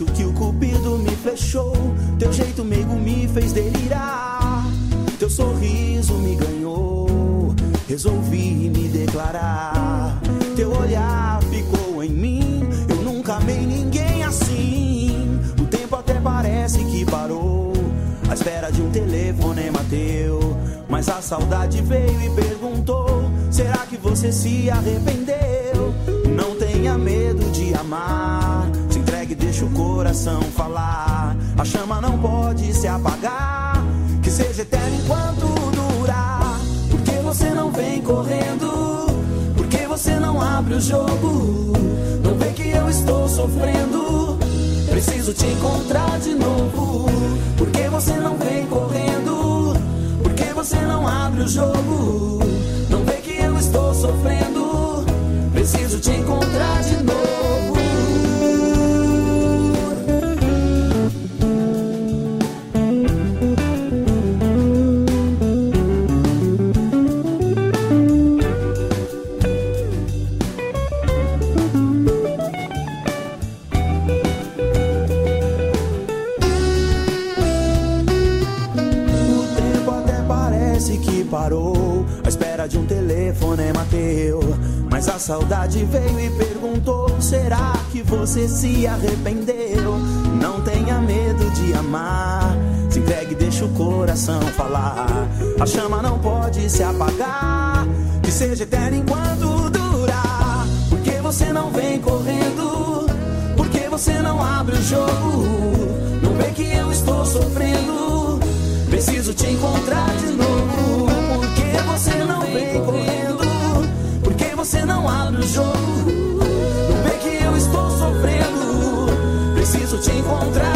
Acho que o cupido me flechou, teu jeito meigo me fez delirar, teu sorriso me ganhou, resolvi me declarar. Teu olhar ficou em mim, eu nunca amei ninguém assim. O tempo até parece que parou, à espera de um telefonema teu. Mas a saudade veio e perguntou: será que você se arrependeu? Não tenha medo de amar, se entregue e deixa o coração falar. A chama não pode se apagar, que seja eterno enquanto durar. Por que você não vem correndo? Por que você não abre o jogo? Não vê que eu estou sofrendo, preciso te encontrar de novo. Por que você não vem correndo? Por que você não abre o jogo? Não vê que eu estou sofrendo, preciso te encontrar de novo. Parou, à espera de um telefonema teu. Mas a saudade veio e perguntou: será que você se arrependeu? Não tenha medo de amar, se entregue e deixa o coração falar. A chama não pode se apagar, que seja eterna enquanto durar. Por que você não vem correndo? Por que você não abre o jogo? Não vê que eu estou sofrendo, preciso te encontrar de novo. Você não vem correndo, por que você não abre o jogo? Não vê que eu estou sofrendo, preciso te encontrar.